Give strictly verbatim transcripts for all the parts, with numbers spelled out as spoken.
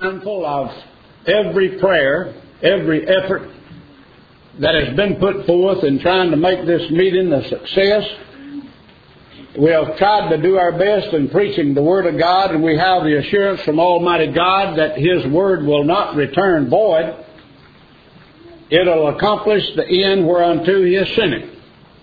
mindful of every prayer, every effort that has been put forth in trying to make this meeting a success. We have tried to do our best in preaching the Word of God, and we have the assurance from Almighty God that His Word will not return void. It'll accomplish the end whereunto He is sent it.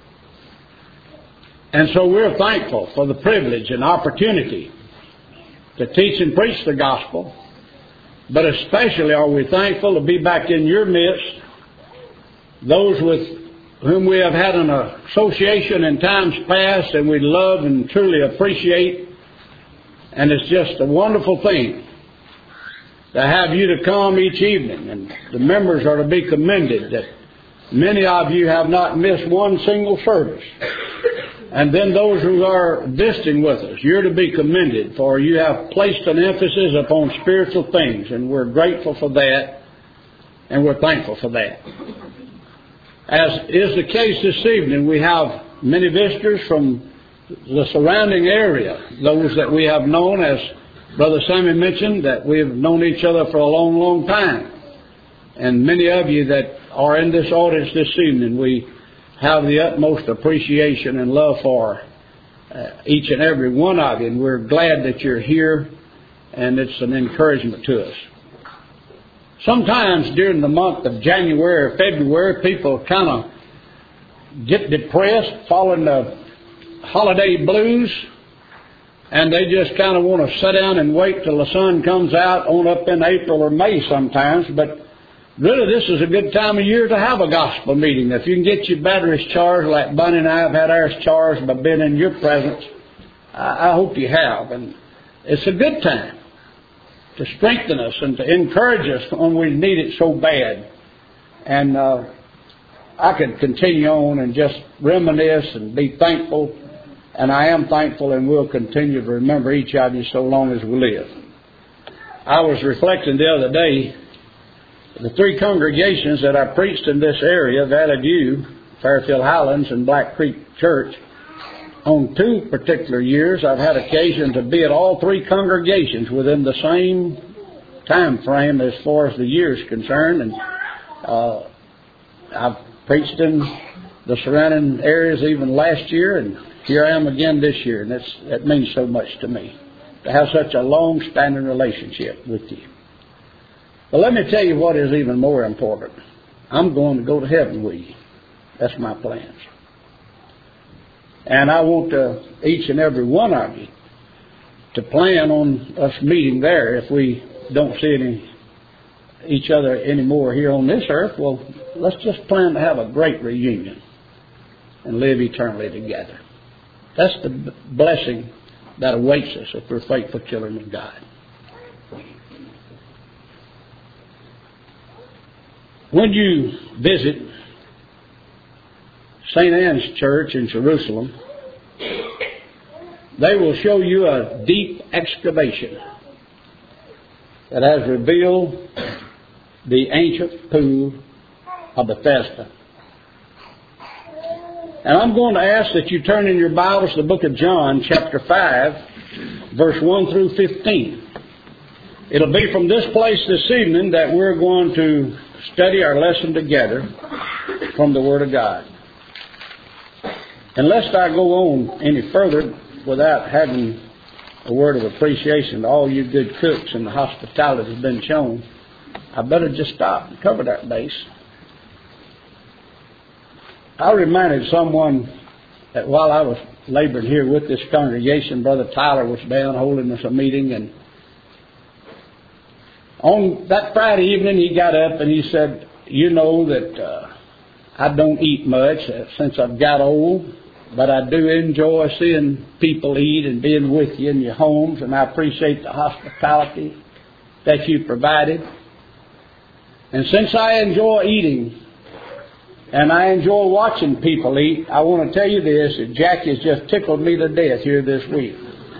And so we're thankful for the privilege and opportunity to teach and preach the gospel. But especially are we thankful to be back in your midst, those with whom we have had an association in times past and we love and truly appreciate. And it's just a wonderful thing to have you to come each evening. And the members are to be commended that many of you have not missed one single service. And then those who are visiting with us, you're to be commended, for you have placed an emphasis upon spiritual things, and we're grateful for that, and we're thankful for that. As is the case this evening, we have many visitors from the surrounding area, those that we have known, as Brother Sammy mentioned, that we have known each other for a long, long time. And many of you that are in this audience this evening, we have the utmost appreciation and love for uh, each and every one of you. And we're glad that you're here, and it's an encouragement to us. Sometimes during the month of January or February, people kind of get depressed, fall into holiday blues, and they just kind of want to sit down and wait till the sun comes out on up in April or May sometimes. But really, this is a good time of year to have a gospel meeting. If you can get your batteries charged, like Bunny and I have had ours charged by being in your presence, I, I hope you have. And it's a good time to strengthen us and to encourage us when we need it so bad. And uh, I could continue on and just reminisce and be thankful. And I am thankful, and will continue to remember each of you so long as we live. I was reflecting the other day, the three congregations that I preached in this area, Valley View, Fairfield Highlands, and Black Creek Church, on two particular years, I've had occasion to be at all three congregations within the same time frame as far as the year is concerned. And uh, I've preached in the surrounding areas even last year, and here I am again this year. And that's, that means so much to me, to have such a long-standing relationship with you. But let me tell you what is even more important. I'm going to go to heaven with you. That's my plans. And I want to, each and every one of you to plan on us meeting there. If we don't see any each other anymore here on this earth, well, let's just plan to have a great reunion and live eternally together. That's the blessing that awaits us if we're faithful children of God. When you visit Saint Anne's Church in Jerusalem, they will show you a deep excavation that has revealed the ancient pool of Bethesda. And I'm going to ask that you turn in your Bibles to the book of John, chapter five, verse one through fifteen. It'll be from this place this evening that we're going to study our lesson together from the Word of God. And lest I go on any further without having a word of appreciation to all you good cooks and the hospitality that's been shown, I better just stop and cover that base. I reminded someone that while I was laboring here with this congregation, Brother Tyler was down holding us a meeting, and on that Friday evening, he got up and he said, you know that uh, I don't eat much since I've got old, but I do enjoy seeing people eat and being with you in your homes, and I appreciate the hospitality that you provided. And since I enjoy eating and I enjoy watching people eat, I want to tell you this, that Jackie has just tickled me to death here this week.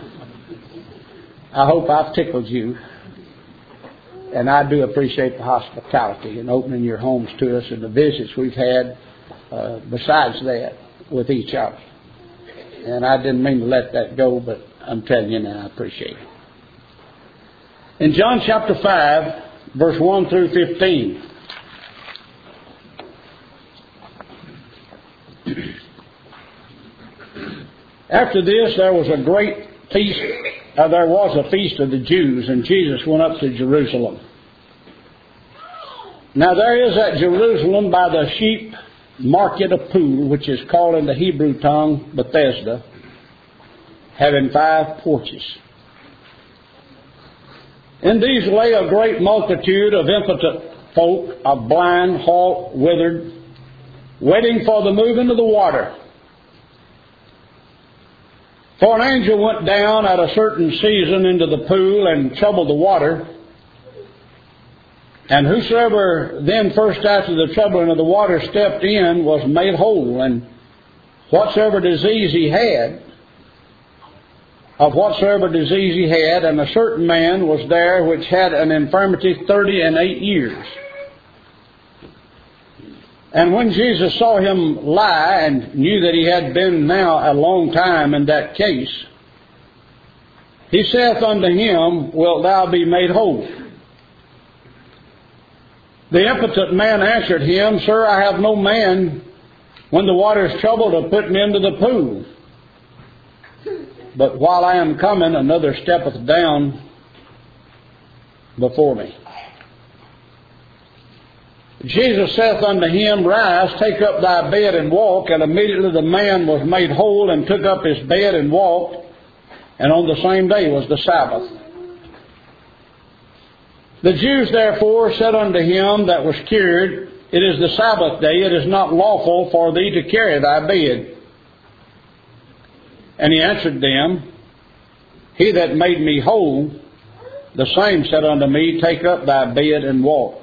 I hope I've tickled you. And I do appreciate the hospitality and opening your homes to us and the visits we've had uh, besides that with each other. And I didn't mean to let that go, but I'm telling you now, I appreciate it. In John chapter five, verse one through fifteen. After this, there was a great feast. Uh, there was a feast of the Jews, and Jesus went up to Jerusalem. Now there is at Jerusalem by the sheep market a pool, which is called in the Hebrew tongue Bethesda, having five porches. In these lay a great multitude of impotent folk, of blind, halt, withered, waiting for the moving of the water. For an angel went down at a certain season into the pool and troubled the water. And whosoever then first after the troubling of the water stepped in was made whole, and whatsoever disease he had, of whatsoever disease he had, and a certain man was there which had an infirmity thirty and eight years. And when Jesus saw him lie, and knew that he had been now a long time in that case, he saith unto him, Wilt thou be made whole? The impotent man answered him, Sir, I have no man, when the water is troubled, to put me into the pool. But while I am coming, another steppeth down before me. Jesus saith unto him, Rise, take up thy bed and walk. And immediately the man was made whole, and took up his bed and walked. And on the same day was the Sabbath. The Jews therefore said unto him that was cured, It is the Sabbath day, it is not lawful for thee to carry thy bed. And he answered them, He that made me whole, the same said unto me, Take up thy bed and walk.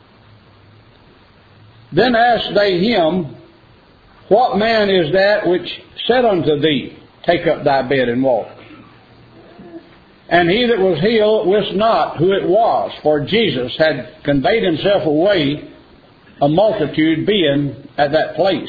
Then asked they him, What man is that which said unto thee, Take up thy bed and walk? And he that was healed wist not who it was, for Jesus had conveyed himself away, a multitude being at that place.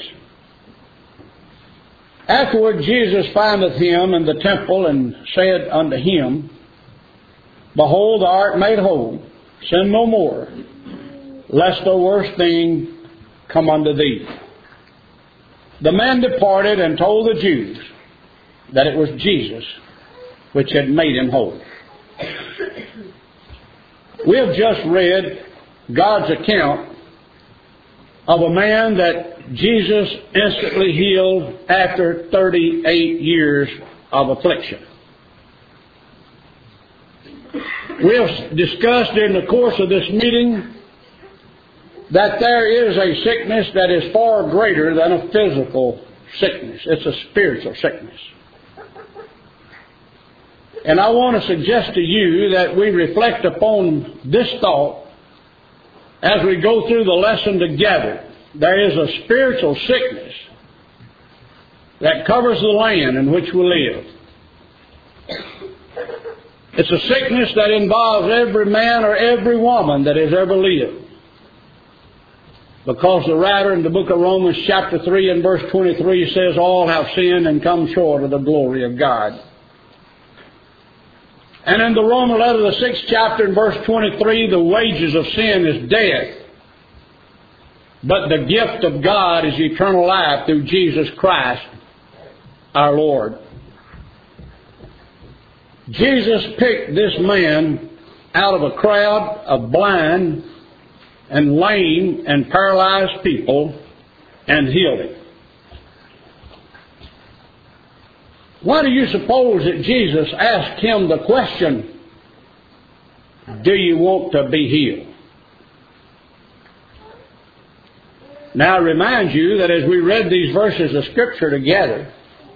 Afterward Jesus findeth him in the temple, and said unto him, Behold, thou art made whole, sin no more, lest the worst thing come unto thee. The man departed and told the Jews that it was Jesus which had made him whole. We have just read God's account of a man that Jesus instantly healed after thirty-eight years of affliction. We have discussed during the course of this meeting that there is a sickness that is far greater than a physical sickness. It's a spiritual sickness. And I want to suggest to you that we reflect upon this thought as we go through the lesson together. There is a spiritual sickness that covers the land in which we live. It's a sickness that involves every man or every woman that has ever lived. Because the writer in the book of Romans chapter three and verse twenty-three says, All have sinned and come short of the glory of God. And in the Roman letter, the sixth chapter and verse twenty-three, the wages of sin is death. But the gift of God is eternal life through Jesus Christ, our Lord. Jesus picked this man out of a crowd of blind and lame and paralyzed people and healed him. Why do you suppose that Jesus asked him the question, Do you want to be healed? Now I remind you that as we read these verses of Scripture together,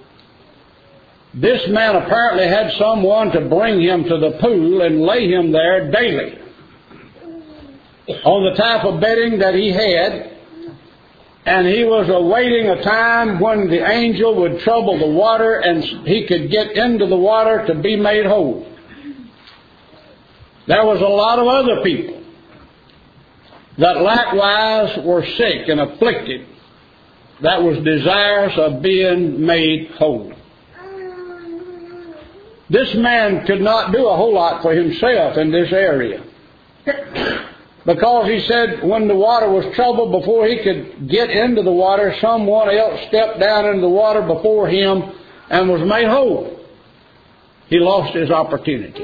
this man apparently had someone to bring him to the pool and lay him there daily on the type of bedding that he had, and he was awaiting a time when the angel would trouble the water and he could get into the water to be made whole. There was a lot of other people that likewise were sick and afflicted, that was desirous of being made whole. This man could not do a whole lot for himself in this area. Because he said when the water was troubled, before he could get into the water, someone else stepped down into the water before him and was made whole. He lost his opportunity.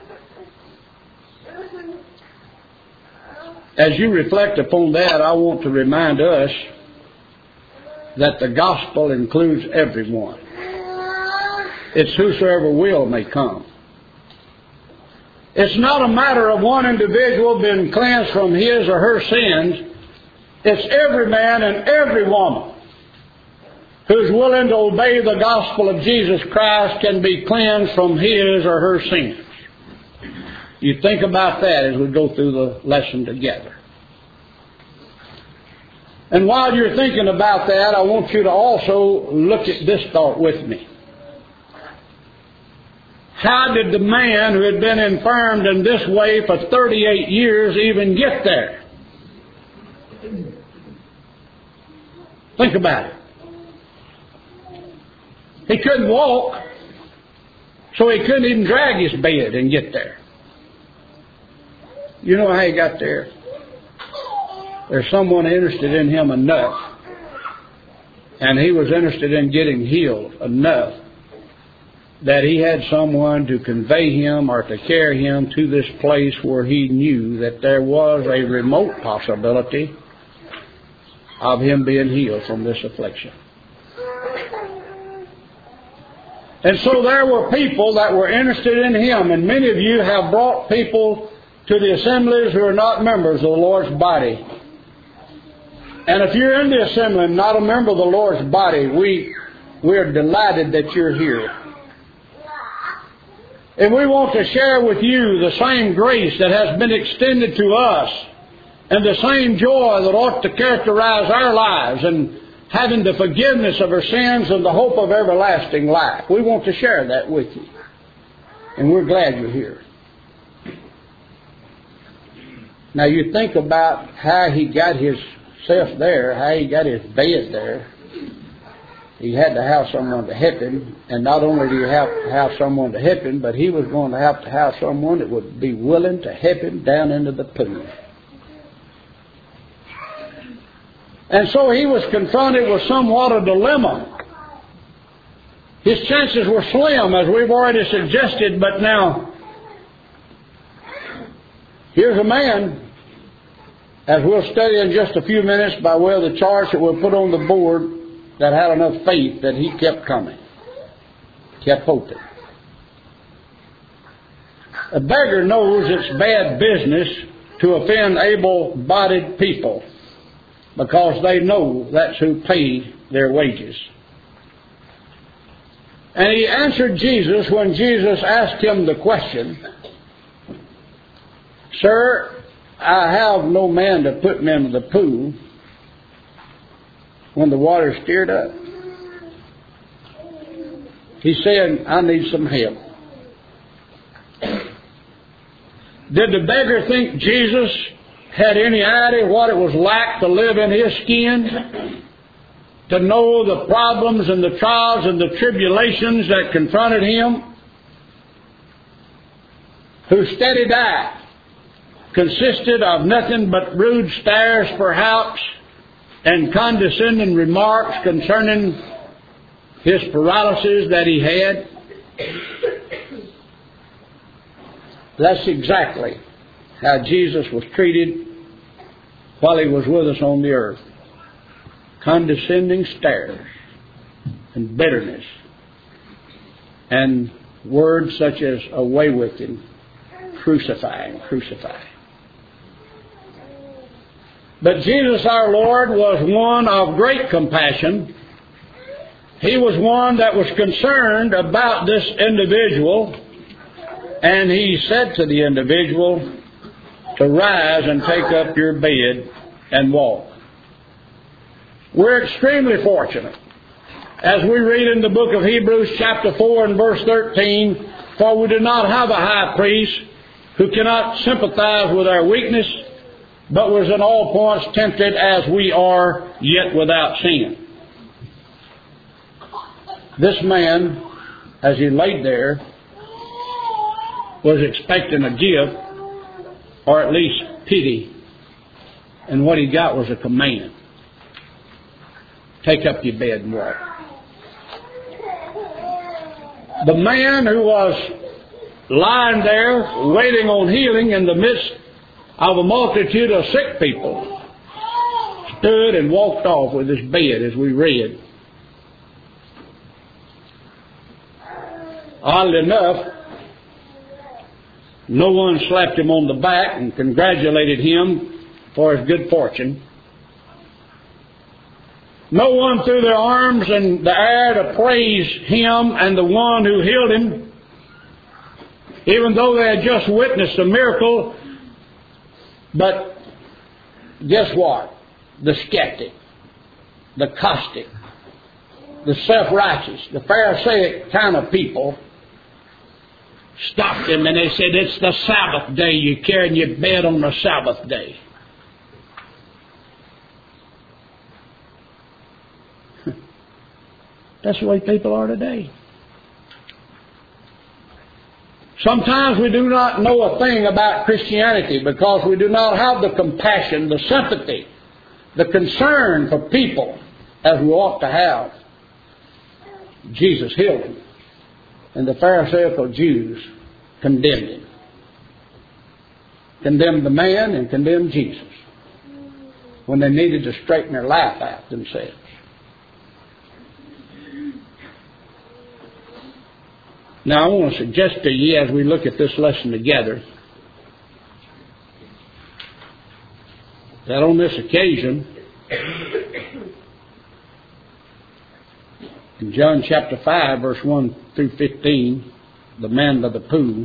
As you reflect upon that, I want to remind us that the gospel includes everyone. It's whosoever will may come. It's not a matter of one individual being cleansed from his or her sins. It's every man and every woman who's willing to obey the gospel of Jesus Christ can be cleansed from his or her sins. You think about that as we go through the lesson together. And while you're thinking about that, I want you to also look at this thought with me. How did the man who had been infirmed in this way for thirty-eight years even get there? Think about it. He couldn't walk, so he couldn't even drag his bed and get there. You know how he got there? There's someone interested in him enough, and he was interested in getting healed enough that he had someone to convey him or to carry him to this place where he knew that there was a remote possibility of him being healed from this affliction. And so there were people that were interested in him, and many of you have brought people to the assemblies who are not members of the Lord's body. And if you're in the assembly and not a member of the Lord's body, we, we're delighted that you're here. And we want to share with you the same grace that has been extended to us and the same joy that ought to characterize our lives and having the forgiveness of our sins and the hope of everlasting life. We want to share that with you. And we're glad you're here. Now you think about how he got himself there, how he got his bed there. He had to have someone to help him, and not only did he have to have someone to help him, but he was going to have to have someone that would be willing to help him down into the pool. And so he was confronted with somewhat a dilemma. His chances were slim, as we've already suggested, but now, here's a man, as we'll study in just a few minutes by way of the charts that we'll put on the board, that had enough faith that he kept coming, kept hoping. A beggar knows it's bad business to offend able-bodied people because they know that's who pays their wages. And he answered Jesus when Jesus asked him the question, "Sir, I have no man to put me into the pool when the water stirred up." He said, "I need some help." Did the beggar think Jesus had any idea what it was like to live in his skin? To know the problems and the trials and the tribulations that confronted him? Whose steady diet consisted of nothing but rude stares, perhaps, and condescending remarks concerning his paralysis that he had. That's exactly how Jesus was treated while he was with us on the earth. Condescending stares and bitterness and words such as "away with him," "crucify him, crucify him." But Jesus our Lord was one of great compassion. He was one that was concerned about this individual, and he said to the individual to rise and take up your bed and walk. We're extremely fortunate, as we read in the book of Hebrews chapter four and verse thirteen, "For we do not have a high priest who cannot sympathize with our weakness, but was in all points tempted as we are, yet without sin." This man, as he laid there, was expecting a gift, or at least pity, and what he got was a command. Take up your bed and walk. The man who was lying there waiting on healing in the midst of a multitude of sick people stood and walked off with his bed, as we read. Oddly enough, no one slapped him on the back and congratulated him for his good fortune. No one threw their arms in the air to praise him and the one who healed him, even though they had just witnessed a miracle. But guess what? The skeptic, the caustic, the self-righteous, the Pharisaic kind of people stopped him and they said, it's the Sabbath day. You're carrying your bed on the Sabbath day. That's the way people are today. Sometimes we do not know a thing about Christianity because we do not have the compassion, the sympathy, the concern for people as we ought to have. Jesus healed him, and the Pharisaical Jews condemned him. Condemned the man and condemned Jesus when they needed to straighten their life out themselves. Now I want to suggest to you as we look at this lesson together that on this occasion, in John chapter five, verse one through fifteen, the man by the pool,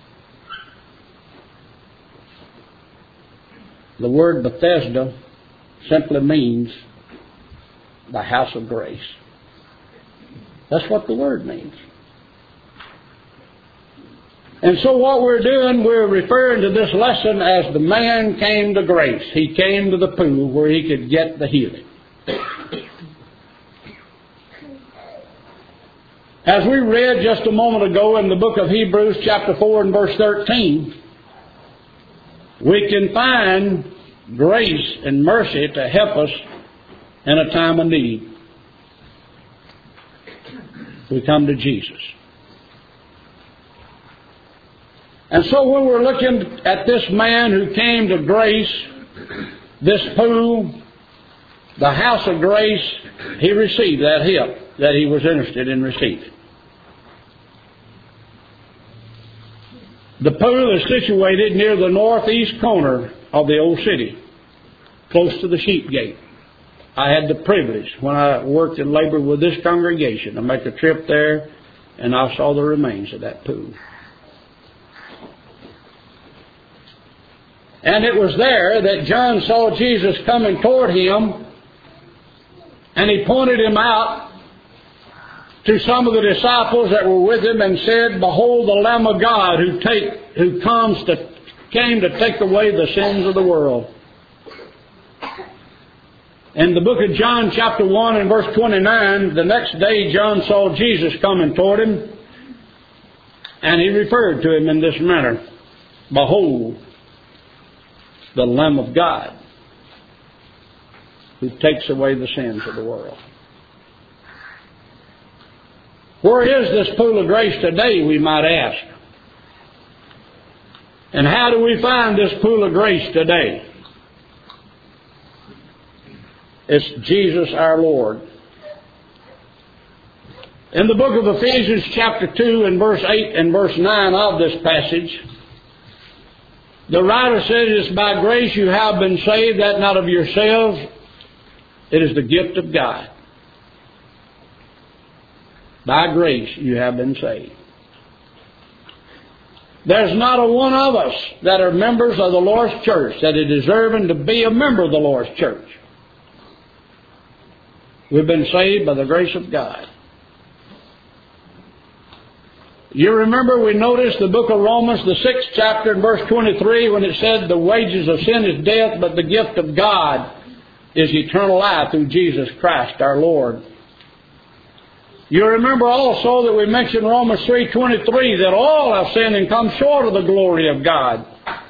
the word Bethesda simply means the house of grace. That's what the word means. And so what we're doing, we're referring to this lesson as the man came to grace. He came to the pool where he could get the healing. As we read just a moment ago in the book of Hebrews chapter four and verse thirteen, we can find grace and mercy to help us in a time of need. We come to Jesus. And so when we're looking at this man who came to grace, this pool, the house of grace, he received that help that he was interested in receiving. The pool is situated near the northeast corner of the old city, close to the sheep gate. I had the privilege, when I worked and labored with this congregation, to make a trip there, and I saw the remains of that pool. And it was there that John saw Jesus coming toward him, and he pointed him out to some of the disciples that were with him and said, "Behold the Lamb of God who take who comes to came to take away the sins of the world." In the book of John chapter one and verse twenty-nine, the next day John saw Jesus coming toward him, and he referred to him in this manner: "Behold the Lamb of God who takes away the sins of the world." Where is this pool of grace today, we might ask? And how do we find this pool of grace today? It's Jesus our Lord. In the book of Ephesians chapter two and verse eight and verse nine of this passage, the writer says, "It's by grace you have been saved, that not of yourselves. It is the gift of God." By grace you have been saved. There's not a one of us that are members of the Lord's church that is deserving to be a member of the Lord's church. We've been saved by the grace of God. You remember we noticed the book of Romans, the sixth chapter, and verse twenty-three, when it said, "The wages of sin is death, but the gift of God is eternal life through Jesus Christ our Lord." You remember also that we mentioned Romans three twenty-three, that all have sinned and come short of the glory of God.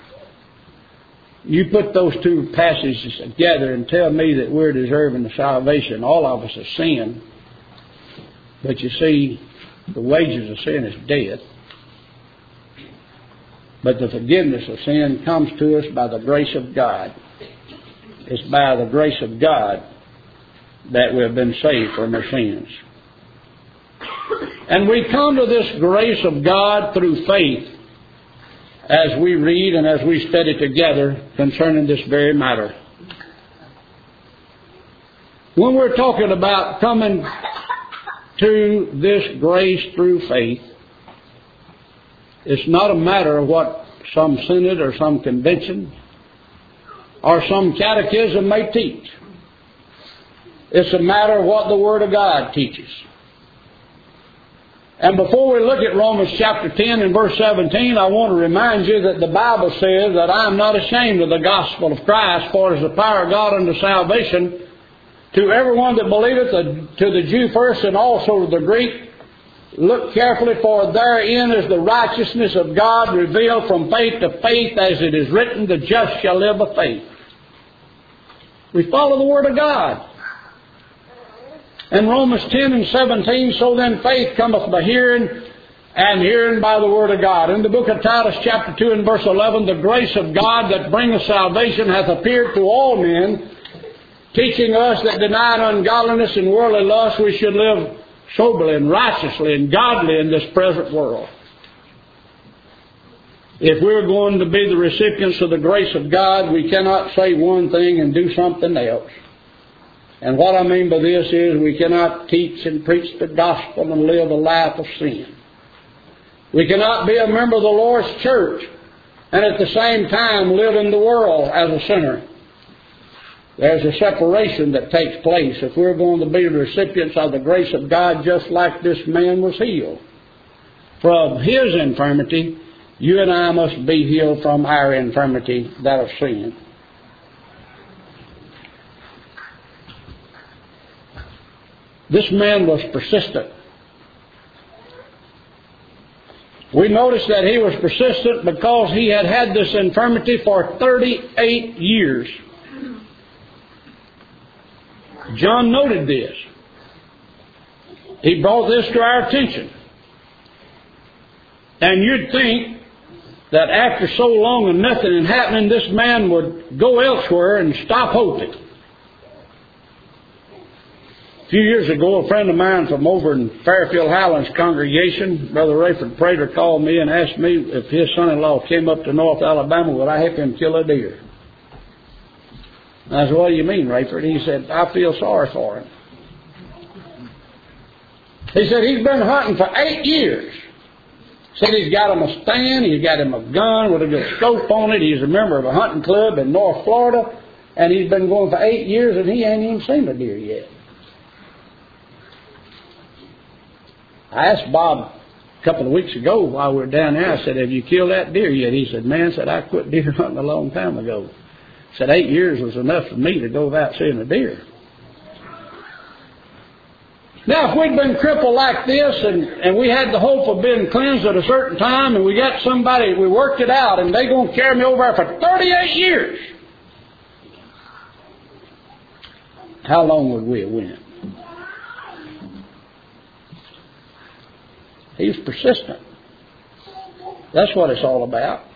You put those two passages together and tell me that we're deserving of salvation. All of us have sinned. But you see, the wages of sin is death. But the forgiveness of sin comes to us by the grace of God. It's by the grace of God that we have been saved from our sins. And we come to this grace of God through faith as we read and as we study together concerning this very matter. When we're talking about coming to this grace through faith, it's not a matter of what some synod or some convention or some catechism may teach. It's a matter of what the Word of God teaches. And before we look at Romans chapter ten and verse seventeen, I want to remind you that the Bible says that I am not ashamed of the gospel of Christ, for it is the power of God unto salvation to everyone that believeth, to the Jew first and also to the Greek. Look carefully, for therein is the righteousness of God revealed from faith to faith, as it is written, the just shall live by faith. We follow the Word of God. In Romans ten and seventeen, so then faith cometh by hearing, and hearing by the Word of God. In the book of Titus chapter two and verse eleven, the grace of God that bringeth salvation hath appeared to all men, teaching us that denying ungodliness and worldly lust, we should live soberly and righteously and godly in this present world. If we're going to be the recipients of the grace of God, we cannot say one thing and do something else. And what I mean by this is we cannot teach and preach the gospel and live a life of sin. We cannot be a member of the Lord's church and at the same time live in the world as a sinner. There's a separation that takes place if we're going to be the recipients of the grace of God, just like this man was healed from his infirmity. You and I must be healed from our infirmity, that of sin. This man was persistent. We notice that he was persistent because he had had this infirmity for thirty-eight years. John noted this. He brought this to our attention. And you'd think that after so long and nothing had happened, this man would go elsewhere and stop hoping. A few years ago, a friend of mine from over in Fairfield Highlands congregation, Brother Rayford Prater, called me and asked me if his son-in-law came up to North Alabama, would I help him kill a deer? I said, what do you mean, Rayford? He said, I feel sorry for him. He said, he's been hunting for eight years. Said he's got him a stand, he's got him a gun with a good scope on it. He's a member of a hunting club in North Florida, and he's been going for eight years, and he ain't even seen a deer yet. I asked Bob a couple of weeks ago while we were down there, I said, have you killed that deer yet? He said, man, said I quit deer hunting a long time ago. Said eight years was enough for me to go without seeing a deer. Now, if we'd been crippled like this and, and we had the hope of being cleansed at a certain time and we got somebody, we worked it out, and they going to carry me over there for thirty-eight years, how long would we have went? He was persistent. That's what it's all about.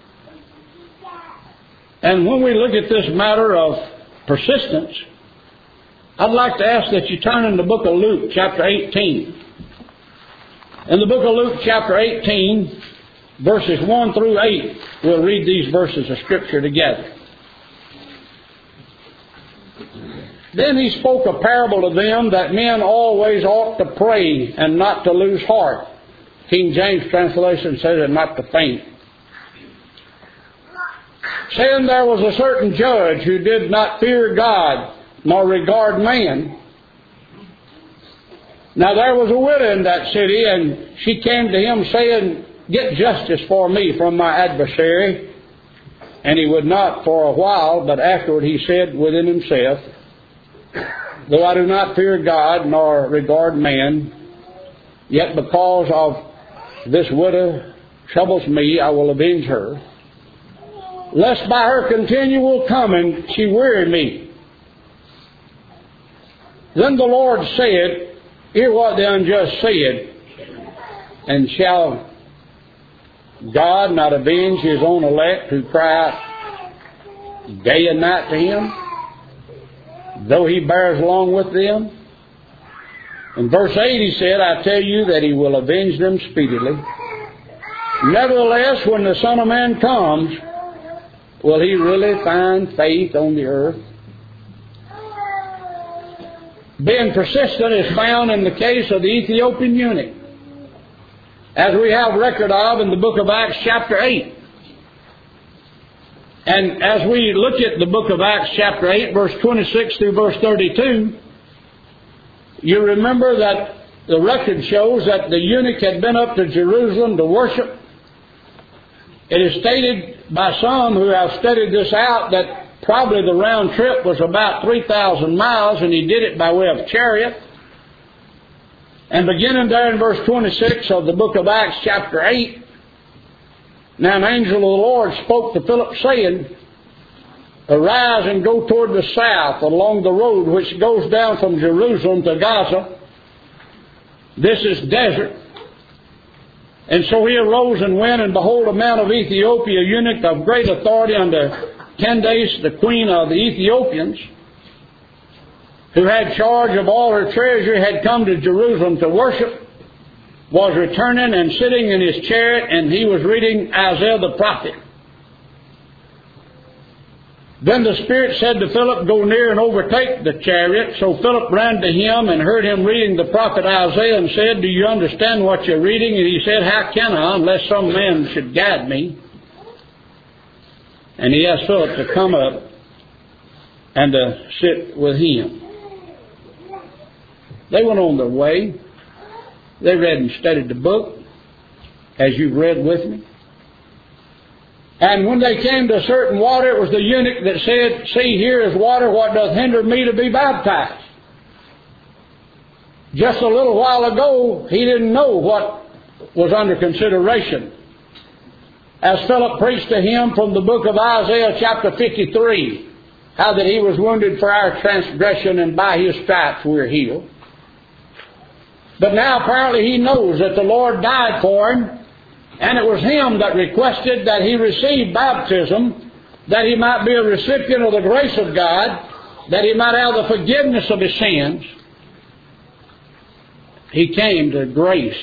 And when we look at this matter of persistence, I'd like to ask that you turn in the book of Luke, chapter eighteen. In the book of Luke, chapter eighteen, verses one through eight, we'll read these verses of Scripture together. Then he spoke a parable to them that men always ought to pray and not to lose heart. King James translation says it, not to faint. Saying there was a certain judge who did not fear God, nor regard man. Now there was a widow in that city, and she came to him saying, get justice for me from my adversary. And he would not for a while, but afterward he said within himself, though I do not fear God, nor regard man, Yet because of this widow troubles me, I will avenge her, lest by her continual coming she weary me. Then the Lord said, hear what the unjust said, and shall God not avenge His own elect who cry out day and night to Him, though He bears along with them? In verse eight He said, I tell you that He will avenge them speedily. Nevertheless, when the Son of Man comes, will He really find faith on the earth? Being persistent is found in the case of the Ethiopian eunuch, as we have record of in the book of Acts chapter eight. And as we look at the book of Acts chapter eight, verse twenty-six through verse thirty-two, you remember that the record shows that the eunuch had been up to Jerusalem to worship. It is stated by some who have studied this out that probably the round trip was about three thousand miles, and he did it by way of chariot. And beginning there in verse twenty-six of the book of Acts chapter eight, now an angel of the Lord spoke to Philip, saying, arise and go toward the south along the road which goes down from Jerusalem to Gaza. This is desert. And so he arose and went, and behold, a man of Ethiopia, a eunuch of great authority under Candace, the queen of the Ethiopians, who had charge of all her treasure, had come to Jerusalem to worship, was returning and sitting in his chariot, and he was reading Isaiah the prophet. Then the Spirit said to Philip, go near and overtake the chariot. So Philip ran to him and heard him reading the prophet Isaiah, and said, do you understand what you're reading? And he said, how can I, unless some man should guide me? And he asked Philip to come up and to sit with him. They went on their way. They read and studied the book, as you've read with me. And when they came to a certain water, it was the eunuch that said, see, here is water, what doth hinder me to be baptized? Just a little while ago, he didn't know what was under consideration. As Philip preached to him from the book of Isaiah chapter fifty-three, how that He was wounded for our transgression, and by His stripes we are healed. But now apparently he knows that the Lord died for him, and it was him that requested that he receive baptism, that he might be a recipient of the grace of God, that he might have the forgiveness of his sins. He came to grace.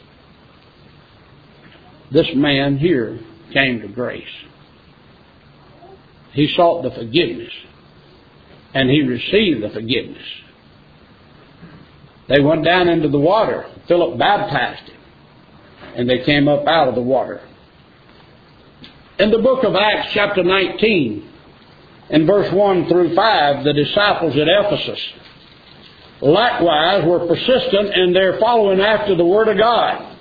This man here came to grace. He sought the forgiveness, and he received the forgiveness. They went down into the water. Philip baptized him, and they came up out of the water. In the book of Acts chapter nineteen, in verse one through five, the disciples at Ephesus likewise were persistent in their following after the Word of God.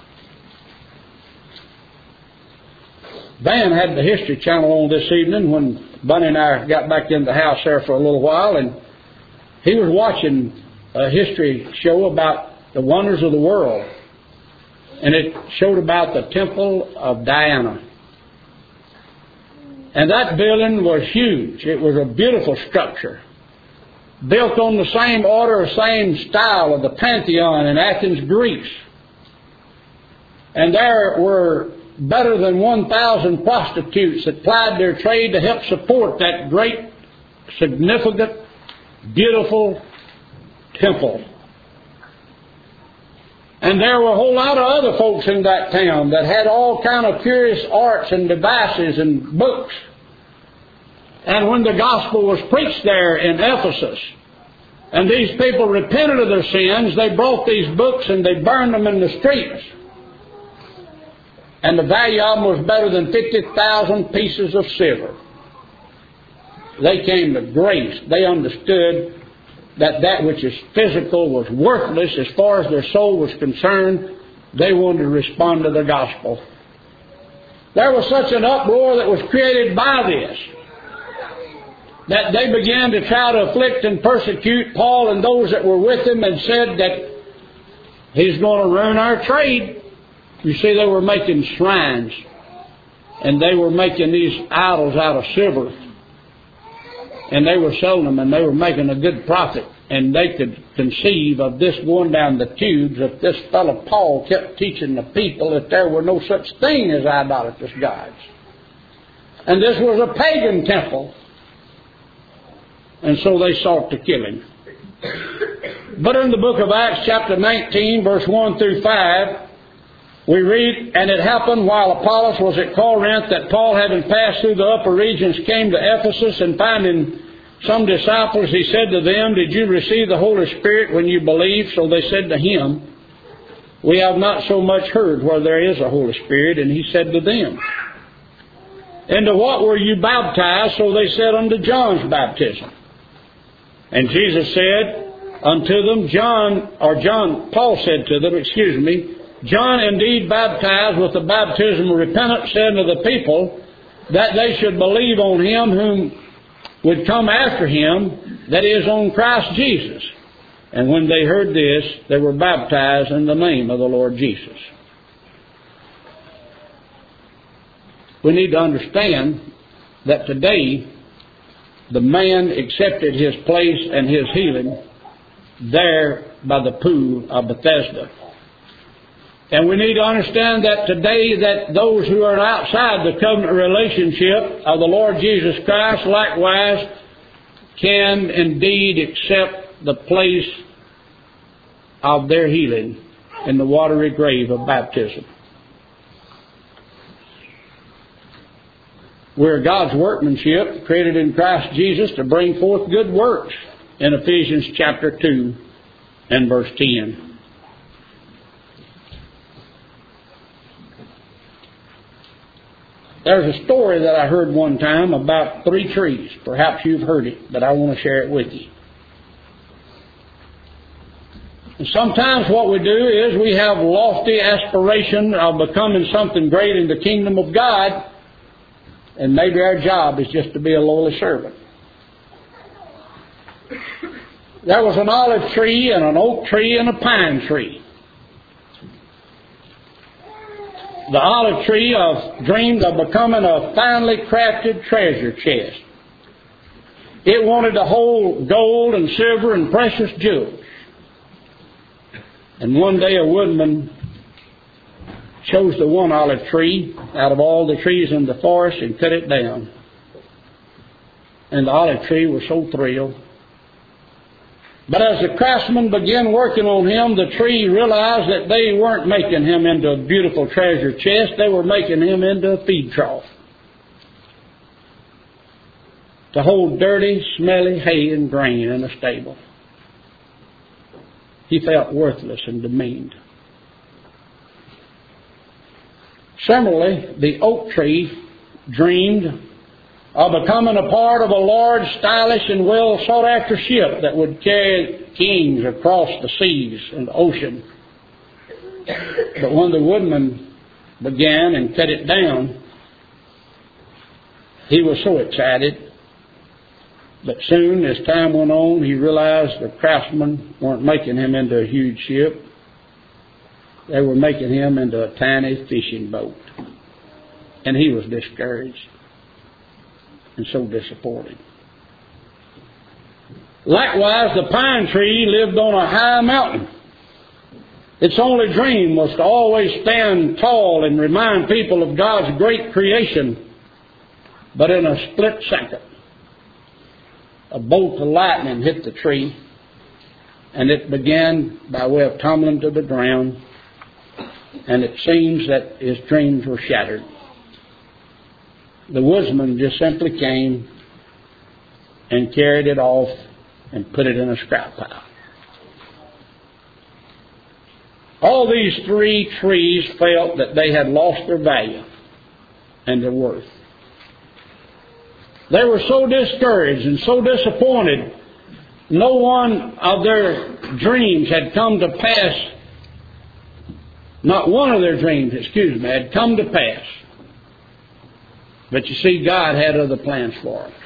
Van had the History Channel on this evening when Bunny and I got back in the house there for a little while, and he was watching a history show about the wonders of the world. And it showed about the Temple of Diana. And that building was huge. It was a beautiful structure, built on the same order, same style of the Pantheon in Athens, Greece. And there were better than one thousand prostitutes that plied their trade to help support that great, significant, beautiful temple. And there were a whole lot of other folks in that town that had all kind of curious arts and devices and books. And when the gospel was preached there in Ephesus, and these people repented of their sins, they brought these books and they burned them in the streets. And the value of them was better than fifty thousand pieces of silver. They came to grace. They understood that that which is physical was worthless as far as their soul was concerned. They wanted to respond to the gospel. There was such an uproar that was created by this, that they began to try to afflict and persecute Paul and those that were with him, and said that He's going to ruin our trade. You see, they were making shrines, and they were making these idols out of silver, and they were selling them, and they were making a good profit. And they could conceive of this going down the tubes if this fellow Paul kept teaching the people that there were no such thing as idolatrous gods. And this was a pagan temple. And so they sought to kill him. But in the book of Acts chapter nineteen, verse one through five, we read, "And it happened while Apollos was at Corinth that Paul, having passed through the upper regions, came to Ephesus, and finding some disciples, he said to them, 'Did you receive the Holy Spirit when you believed?' So they said to him, 'We have not so much heard where there is a Holy Spirit.' And he said to them, 'Into what were you baptized?' So they said, 'Unto John's baptism.' And Jesus said unto them, John, or John, Paul said to them, excuse me, 'John indeed baptized with the baptism of repentance, saying to the people that they should believe on him whom would come after him, that is, on Christ Jesus. And when they heard this, they were baptized in the name of the Lord Jesus.'" We need to understand that today the man accepted his place and his healing there by the pool of Bethesda. And we need to understand that today that those who are outside the covenant relationship of the Lord Jesus Christ likewise can indeed accept the place of their healing in the watery grave of baptism. We're God's workmanship, created in Christ Jesus to bring forth good works, in Ephesians chapter two and verse ten. There's a story that I heard one time about three trees. Perhaps you've heard it, but I want to share it with you. And sometimes what we do is we have lofty aspiration of becoming something great in the kingdom of God, and maybe our job is just to be a lowly servant. There was an olive tree and an oak tree and a pine tree. The olive tree of, dreamed of becoming a finely crafted treasure chest. It wanted to hold gold and silver and precious jewels. And one day a woodman chose the one olive tree out of all the trees in the forest and cut it down. And the olive tree was so thrilled. But as the craftsmen began working on him, the tree realized that they weren't making him into a beautiful treasure chest. They were making him into a feed trough to hold dirty, smelly hay and grain in a stable. He felt worthless and demeaned. Similarly, the oak tree dreamed of becoming a part of a large, stylish, and well sought-after ship that would carry kings across the seas and the ocean. But when the woodman began and cut it down, he was so excited. But soon, as time went on, he realized the craftsmen weren't making him into a huge ship. They were making him into a tiny fishing boat. And he was discouraged and so disappointed. Likewise, the pine tree lived on a high mountain. Its only dream was to always stand tall and remind people of God's great creation. But in a split second, a bolt of lightning hit the tree, and it began by way of tumbling to the ground, and it seems that his dreams were shattered. The woodsman just simply came and carried it off and put it in a scrap pile. All these three trees felt that they had lost their value and their worth. They were so discouraged and so disappointed. No one of their dreams had come to pass. Not one of their dreams, excuse me, had come to pass. But you see, God had other plans for them.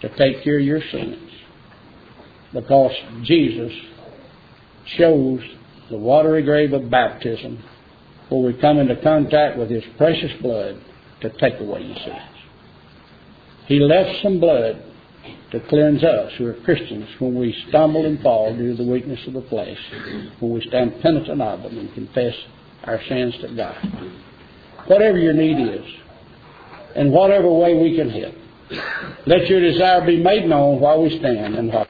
to take care of your sins. Because Jesus chose the watery grave of baptism where we come into contact with His precious blood to take away your sins. He left some blood to cleanse us who are Christians when we stumble and fall due to the weakness of the flesh, when we stand penitent of them and confess our sins to God. Whatever your need is, in whatever way we can help, let your desire be made known while we stand and while